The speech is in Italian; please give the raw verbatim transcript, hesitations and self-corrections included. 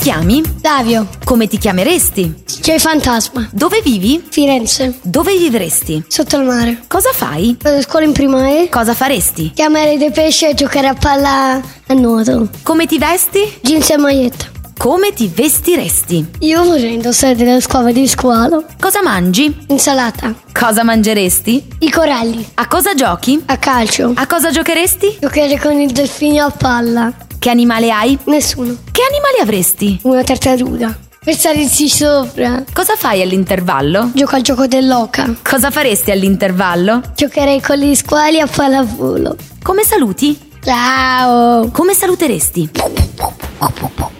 chiami? Davio. Come ti chiameresti? C'è Fantasma. Dove vivi? Firenze. Dove vivresti? Sotto il mare. Cosa fai? Vado a scuola in prima E. Cosa faresti? Chiamare dei pesci e giocare a palla a nuoto. Come ti vesti? Jeans e maglietta. Come ti vestiresti? Io vorrei indossare delle squadre di squalo. Cosa mangi? Insalata. Cosa mangeresti? I coralli. A cosa giochi? A calcio. A cosa giocheresti? Giocare con i delfini a palla. Che animale hai? Nessuno. Che animali avresti? Una tartaruga. Per salirci sopra. Cosa fai all'intervallo? Gioco al gioco dell'oca. Cosa faresti all'intervallo? Giocherei con gli squali a pallavolo. Come saluti? Ciao. Come saluteresti?